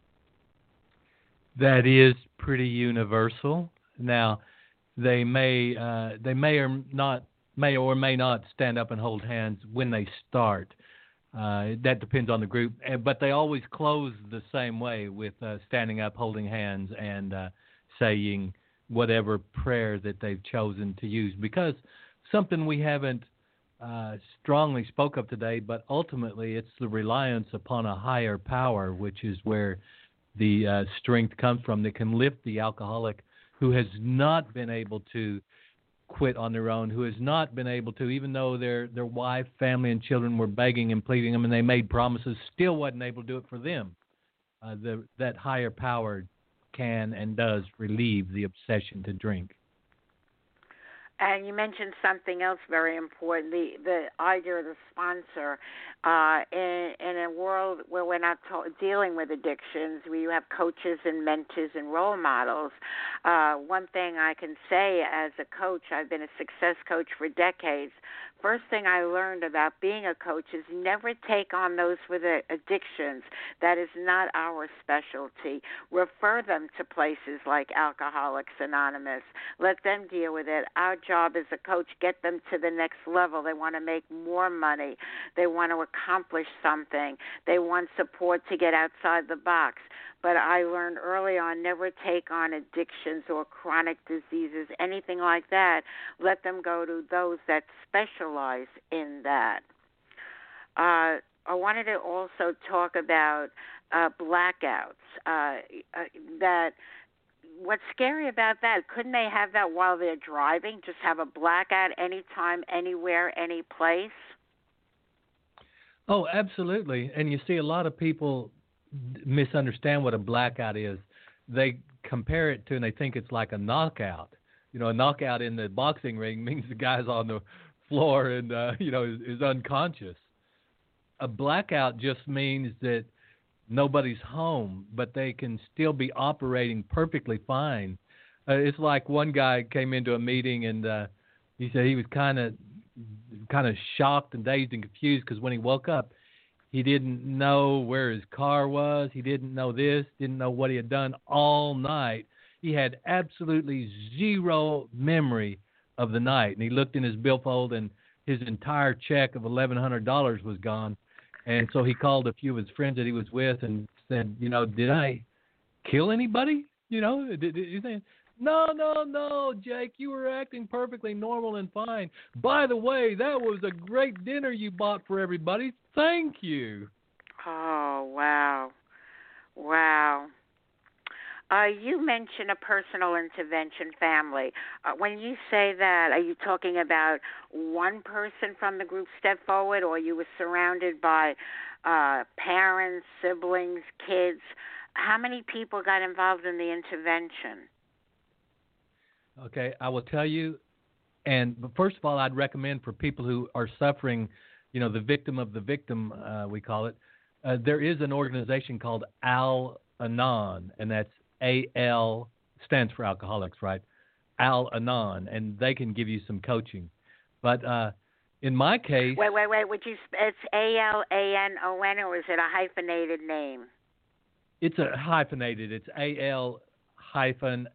That is pretty universal. Now, they may or may not stand up and hold hands when they start. That depends on the group, but they always close the same way with standing up, holding hands, and saying whatever prayer that they've chosen to use. Because something we haven't strongly spoke of today, but ultimately it's the reliance upon a higher power, which is where the strength comes from that can lift the alcoholic who has not been able to quit on their own, who has not been able to, even though their wife, family, and children were begging and pleading them, and they made promises, still wasn't able to do it for them. That higher power can and does relieve the obsession to drink. And you mentioned something else very important, the idea of the sponsor. In a world where we're not dealing with addictions, where you have coaches and mentors and role models, one thing I can say as a coach, I've been a success coach for decades. First thing I learned about being a coach is never take on those with addictions. That is not our specialty. Refer them to places like Alcoholics Anonymous. Let them deal with it. Our job as a coach, get them to the next level. They want to make more money. They want to accomplish something. They want support to get outside the box. But I learned early on, never take on addictions or chronic diseases, anything like that. Let them go to those that specialize in that. I wanted to also talk about blackouts, that what's scary about that? Couldn't they have that while they're driving? Just have a blackout anytime, anywhere, any place? Oh, absolutely. And you see a lot of people misunderstand what a blackout is. They compare it to, and they think it's like a knockout. You know, a knockout in the boxing ring means the guy's on the floor and, is unconscious. A blackout just means that nobody's home, but they can still be operating perfectly fine. It's like one guy came into a meeting and he said he was kind of shocked and dazed and confused because when he woke up, he didn't know where his car was. He didn't know this, didn't know what he had done all night. He had absolutely zero memory of the night. And he looked in his billfold and his entire check of $1,100 was gone. And so he called a few of his friends that he was with and said, did I kill anybody? Did you think? No, Jake, you were acting perfectly normal and fine. By the way, that was a great dinner you bought for everybody. Thank you. Oh, wow. Wow. You mentioned a personal intervention family. When you say that, are you talking about one person from the group stepped forward, or you were surrounded by parents, siblings, kids? How many people got involved in the intervention? Okay, I will tell you. But first of all, I'd recommend for people who are suffering, the victim of the victim, we call it, there is an organization called Al-Anon, and that's AL stands for alcoholics, right? Al-Anon, and they can give you some coaching. But in my case... Wait. It's ALANON, or is it a hyphenated name? It's a hyphenated. It's AL-ANON.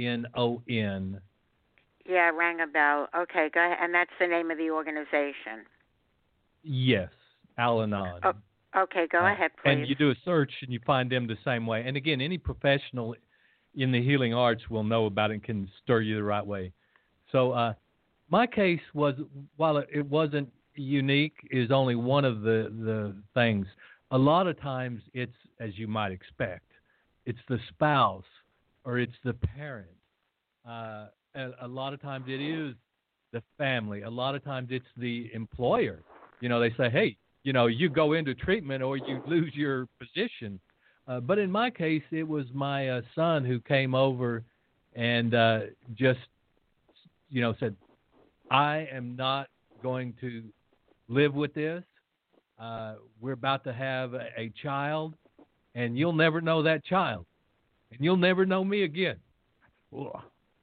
Yeah, rang a bell. Okay, go ahead. And that's the name of the organization? Yes, Al-Anon. Oh. Okay, go ahead, please. And you do a search and you find them the same way. And again, any professional in the healing arts will know about it and can stir you the right way. So my case was, while it wasn't unique, is only one of the things. A lot of times it's, as you might expect, it's the spouse or it's the parent. A lot of times it is the family. A lot of times it's the employer. They say, hey, you go into treatment or you lose your position. But in my case, it was my son who came over and just, said, I am not going to live with this. We're about to have a child, and you'll never know that child. And you'll never know me again. Ugh.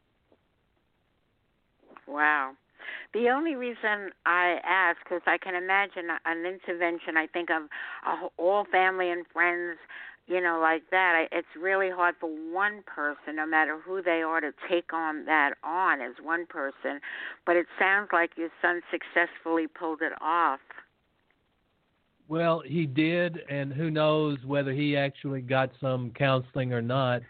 Wow. The only reason I ask, because I can imagine an intervention, I think of all family and friends, like that. It's really hard for one person, no matter who they are, to take on that on as one person. But it sounds like your son successfully pulled it off. Well, he did, and who knows whether he actually got some counseling or not.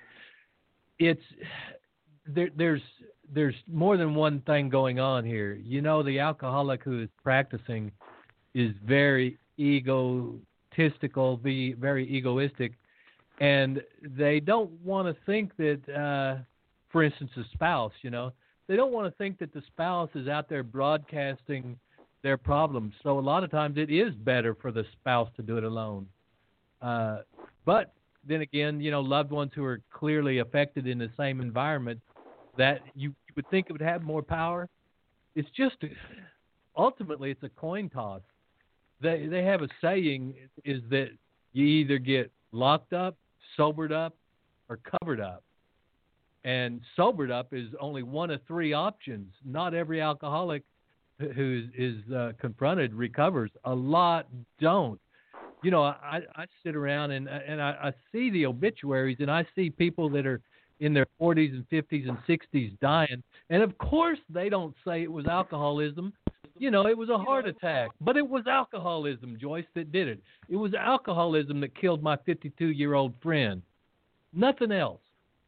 There's more than one thing going on here. The alcoholic who is practicing is very egotistical, very egoistic, and they don't want to think that, for instance, a spouse, they don't want to think that the spouse is out there broadcasting their problems. So a lot of times it is better for the spouse to do it alone. But then again, loved ones who are clearly affected in the same environment, that you would think it would have more power. It's just, ultimately, it's a coin toss. They have a saying is that you either get locked up, sobered up, or covered up. And sobered up is only one of three options. Not every alcoholic who is confronted recovers. A lot don't. I sit around and I see the obituaries, and I see people that are in their 40s and 50s and 60s dying. And, of course, they don't say it was alcoholism. It was a heart attack. But it was alcoholism, Joyce, that did it. It was alcoholism that killed my 52-year-old friend. Nothing else.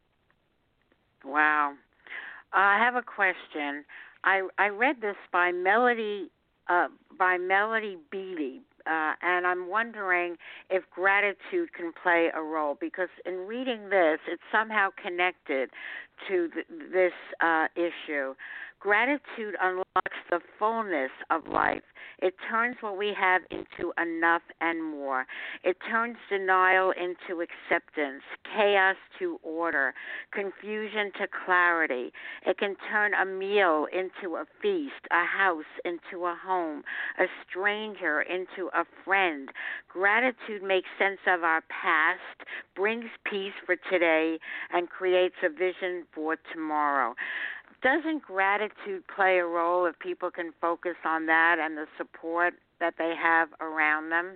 Wow. I have a question. I read this by Melody Beattie. and I'm wondering if gratitude can play a role, because in reading this, it's somehow connected to this issue. Gratitude unlocks the fullness of life. It turns what we have into enough and more. It turns denial into acceptance, chaos to order, confusion to clarity. It can turn a meal into a feast, a house into a home, a stranger into a friend. Gratitude makes sense of our past, brings peace for today, and creates a vision for tomorrow. Doesn't gratitude play a role if people can focus on that and the support that they have around them?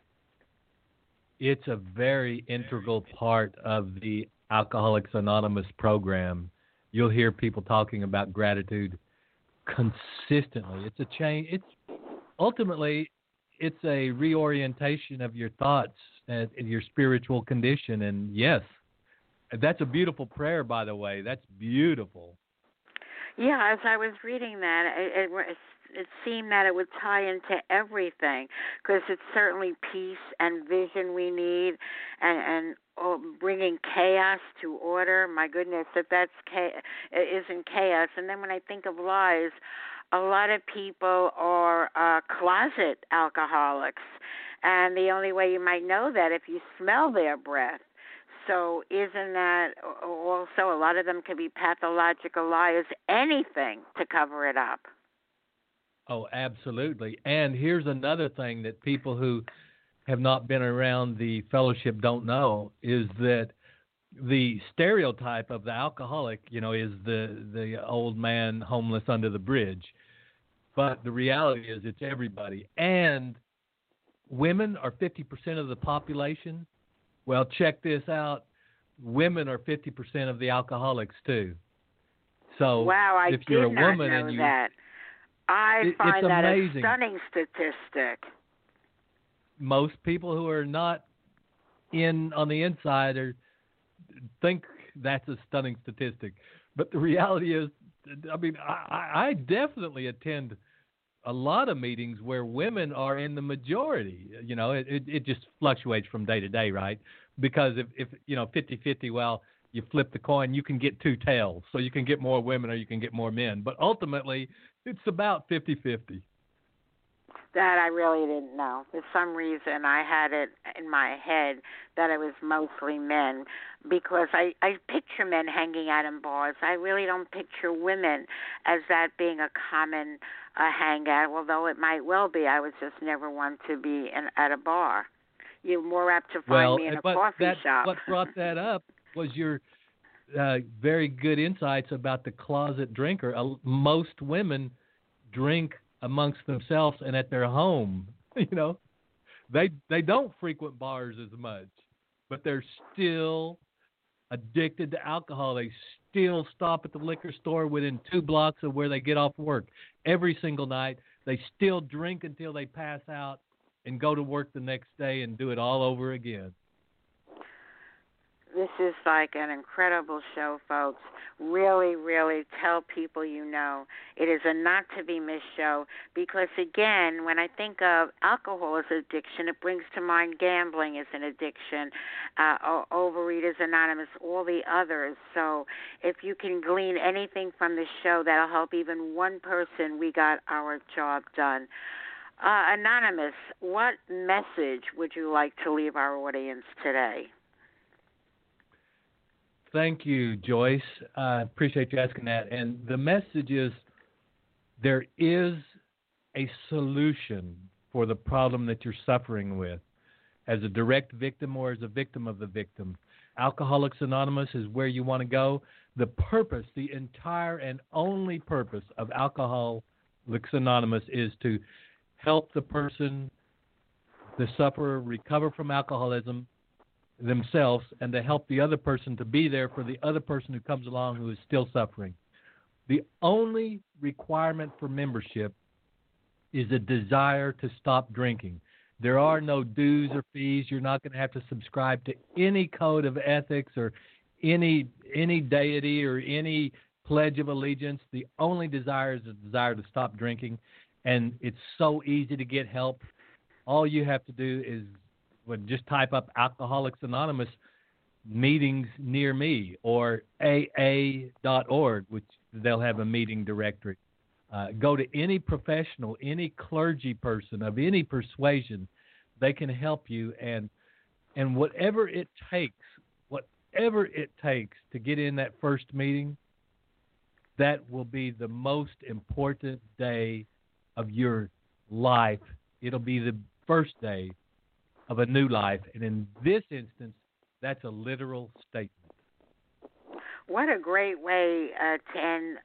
It's a very integral part of the Alcoholics Anonymous program. You'll hear people talking about gratitude consistently. It's a change. Ultimately it's a reorientation of your thoughts and your spiritual condition. And yes, that's a beautiful prayer, by the way. That's beautiful. Yeah, as I was reading that, it seemed that it would tie into everything, because it's certainly peace and vision we need, and bringing chaos to order. My goodness, if that's isn't chaos. And then when I think of lies, a lot of people are closet alcoholics, and the only way you might know that if you smell their breath. So isn't that also, a lot of them can be pathological liars, anything to cover it up? Oh, absolutely. And here's another thing that people who have not been around the fellowship don't know, is that the stereotype of the alcoholic, is the old man homeless under the bridge. But the reality is it's everybody. And women are 50% of the population. Well, check this out. Women are 50% of the alcoholics too. So wow, I if you're a did not woman know and that. I find that amazing. A stunning statistic. Most people who are not on the inside think that's a stunning statistic. But the reality is, I definitely attend a lot of meetings where women are in the majority. It just fluctuates from day to day, right? Because if 50-50, well, you flip the coin, you can get two tails. So you can get more women or you can get more men. But ultimately, it's about 50-50. That I really didn't know. For some reason, I had it in my head that it was mostly men, because I picture men hanging out in bars. I really don't picture women as that being a common hangout, although it might well be. I was just never one to be at a bar. You're more apt to find me in a coffee shop. What brought that up was your very good insights about the closet drinker. Most women drink amongst themselves and at their home. They don't frequent bars as much, but they're still addicted to alcohol. They still stop at the liquor store within 2 blocks of where they get off work every single night. They still drink until they pass out and go to work the next day and do it all over again. This is like an incredible show, folks. Really, really tell people you know. It is a not-to-be-missed show because, again, when I think of alcohol as addiction, it brings to mind gambling as an addiction, Overeaters Anonymous, all the others. So if you can glean anything from the show that'll help even one person, we got our job done. Anonymous, what message would you like to leave our audience today? Thank you, Joyce. I appreciate you asking that. And the message is there is a solution for the problem that you're suffering with, as a direct victim or as a victim of the victim. Alcoholics Anonymous is where you want to go. The purpose, the entire and only purpose of Alcoholics Anonymous is to help the person, the sufferer, recover from alcoholism themselves, and to help the other person to be there for the other person who comes along who is still suffering. The only requirement for membership is a desire to stop drinking. There are no dues or fees. You're not going to have to subscribe to any code of ethics or any deity or any pledge of allegiance. The only desire is a desire to stop drinking, and it's so easy to get help. all you have to do is just type up Alcoholics Anonymous meetings near me or AA.org, which they'll have a meeting directory. Go to any professional, any clergy person of any persuasion. They can help you, and whatever it takes to get in that first meeting, that will be the most important day of your life. It'll be the first day of a new life, and in this instance, that's a literal statement. What a great way to end,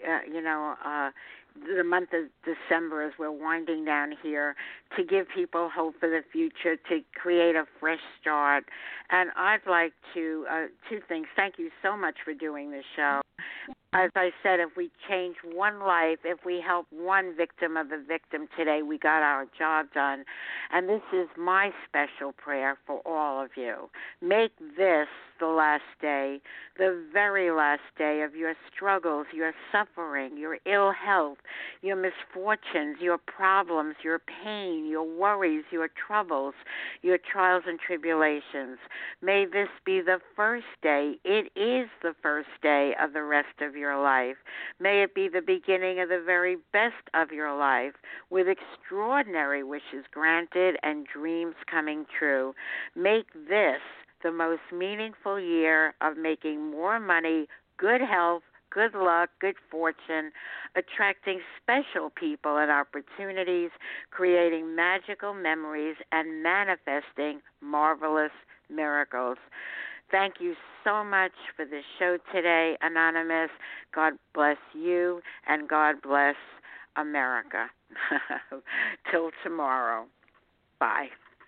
the month of December as we're winding down here, to give people hope for the future, to create a fresh start. And I'd like to, two things. Thank you so much for doing this show. As I said, if we change one life, if we help one victim of a victim today, we got our job done. And this is my special prayer for all of you. Make this the last day, the very last day of your struggles, your suffering, your ill health, your misfortunes, your problems, your pain, your worries, your troubles, your trials and tribulations. May this be the first day. It is the first day of the rest of your life. May it be the beginning of the very best of your life, with extraordinary wishes granted and dreams coming true. Make this the most meaningful year of making more money, good health, good luck, good fortune, attracting special people and opportunities, creating magical memories, and manifesting marvelous miracles. Thank you so much for the show today, Anonymous. God bless you, and God bless America. Till tomorrow. Bye.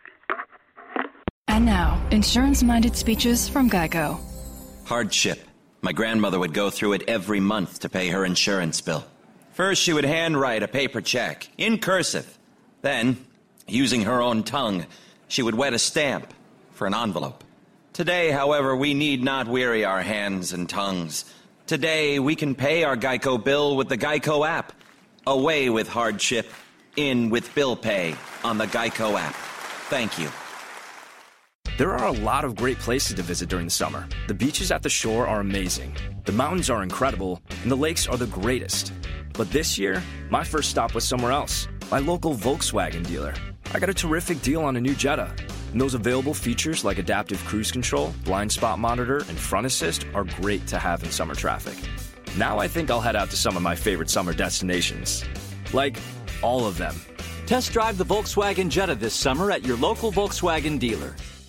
And now, insurance-minded speeches from GEICO. Hardship. My grandmother would go through it every month to pay her insurance bill. First, she would handwrite a paper check, in cursive. Then, using her own tongue, she would wet a stamp for an envelope. Today, however, we need not weary our hands and tongues. Today, we can pay our GEICO bill with the GEICO app. Away with hardship, in with bill pay on the GEICO app. Thank you. There are a lot of great places to visit during the summer. The beaches at the shore are amazing. The mountains are incredible, and the lakes are the greatest. But this year, my first stop was somewhere else, my local Volkswagen dealer. I got a terrific deal on a new Jetta, and those available features like adaptive cruise control, blind spot monitor, and front assist are great to have in summer traffic. Now I think I'll head out to some of my favorite summer destinations. Like, all of them. Test drive the Volkswagen Jetta this summer at your local Volkswagen dealer.